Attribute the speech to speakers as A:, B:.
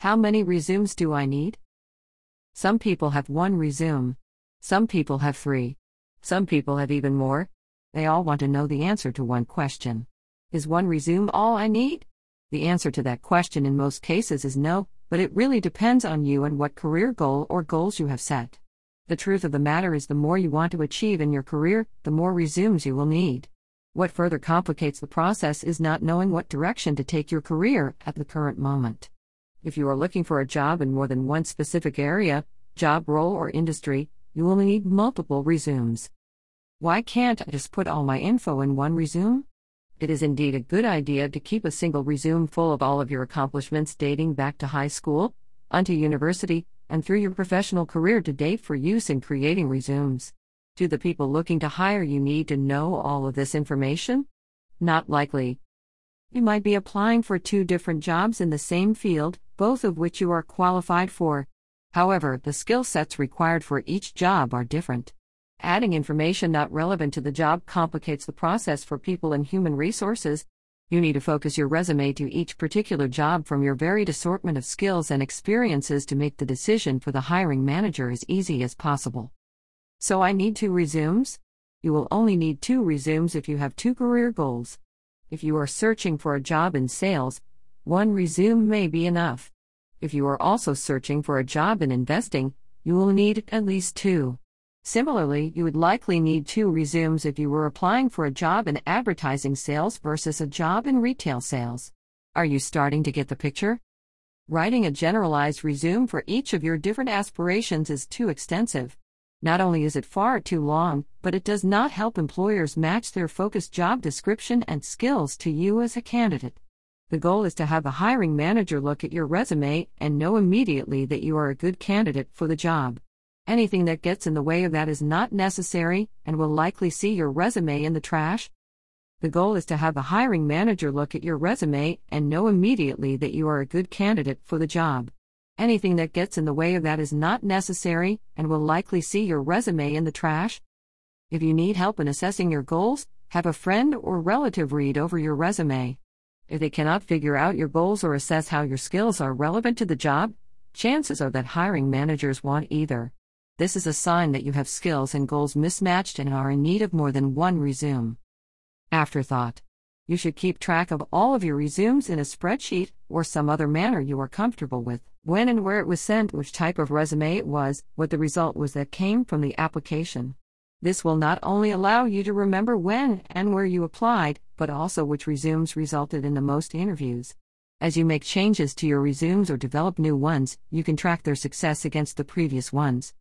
A: How many resumes do I need? Some people have one resume. Some people have three. Some people have even more. They all want to know the answer to one question. Is one resume all I need? The answer to that question in most cases is no, but it really depends on you and what career goal or goals you have set. The truth of the matter is the more you want to achieve in your career, the more resumes you will need. What further complicates the process is not knowing what direction to take your career at the current moment. If you are looking for a job in more than one specific area, job role or industry, you will need multiple resumes. Why can't I just put all my info in one resume? It is indeed a good idea to keep a single resume full of all of your accomplishments dating back to high school, onto university, and through your professional career to date for use in creating resumes. Do the people looking to hire you need to know all of this information? Not likely. You might be applying for two different jobs in the same field, both of which you are qualified for. However, the skill sets required for each job are different. Adding information not relevant to the job complicates the process for people in human resources. You need to focus your resume to each particular job from your varied assortment of skills and experiences to make the decision for the hiring manager as easy as possible. So I need 2 resumes? You will only need 2 resumes if you have 2 career goals. If you are searching for a job in sales, 1 resume may be enough. If you are also searching for a job in investing, you will need at least 2. Similarly, you would likely need 2 resumes if you were applying for a job in advertising sales versus a job in retail sales. Are you starting to get the picture? Writing a generalized resume for each of your different aspirations is too extensive. Not only is it far too long, but it does not help employers match their focused job description and skills to you as a candidate. The goal is to have the hiring manager look at your resume and know immediately that you are a good candidate for the job. Anything that gets in the way of that is not necessary and will likely see your resume in the trash. The goal is to have the hiring manager look at your resume and know immediately that you are a good candidate for the job. Anything that gets in the way of that is not necessary and will likely see your resume in the trash. If you need help in assessing your goals, have a friend or relative read over your resume. If they cannot figure out your goals or assess how your skills are relevant to the job, chances are that hiring managers won't either. This is a sign that you have skills and goals mismatched and are in need of more than 1 resume. Afterthought. You should keep track of all of your resumes in a spreadsheet or some other manner you are comfortable with. When and where it was sent, which type of resume it was, what the result was that came from the application. This will not only allow you to remember when and where you applied, but also which resumes resulted in the most interviews. As you make changes to your resumes or develop new ones, you can track their success against the previous ones.